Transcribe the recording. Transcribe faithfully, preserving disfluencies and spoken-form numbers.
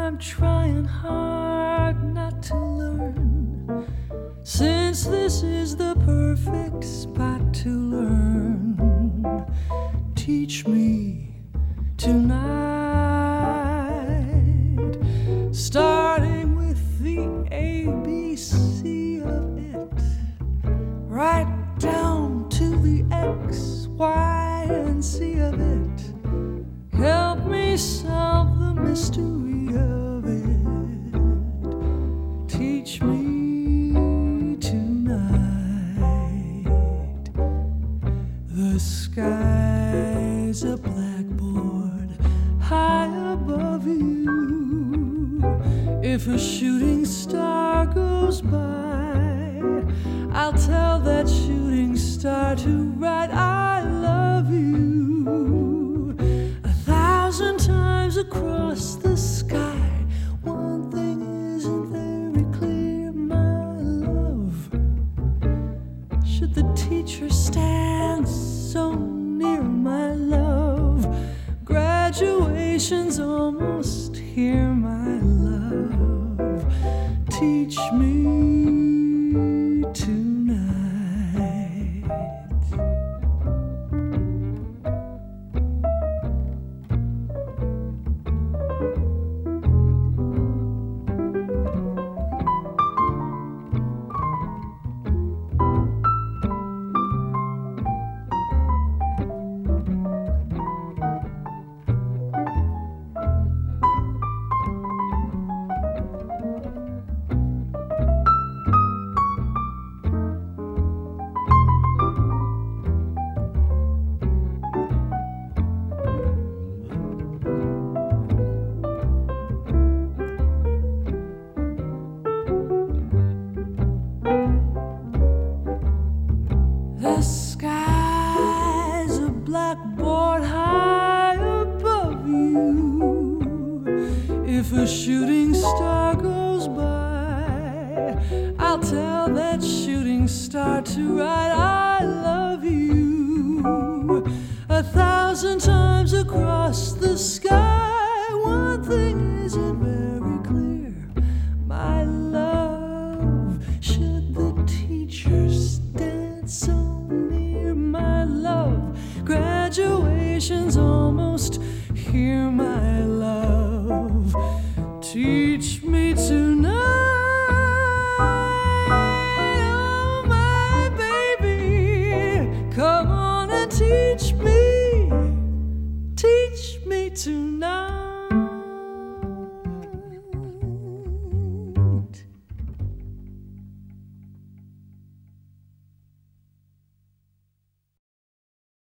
I'm trying hard not to learn, since this is the perfect spot to learn. Teach me tonight, starting with the A B C of it, right down to the X, Y, and Z of it. Help me solve the mystery of it. Teach me tonight. The sky's a blackboard high above you. If a shooting star goes by, I'll tell that shooting star to write I love you. A thousand times across the sky, one thing isn't very clear, my love. Should the teacher stand so near, my love? Graduation's almost here, my love. Teach me tonight. The sky's a blackboard high above you. If a shooting star goes by, I'll tell that shooting star to write I love you. A thousand times across the sky, one thing isn't very clear, my love. Should the teacher stand so near, my love? Graduation's almost here, my love. Teach me tonight, oh my baby. Come on and teach me, teach me tonight.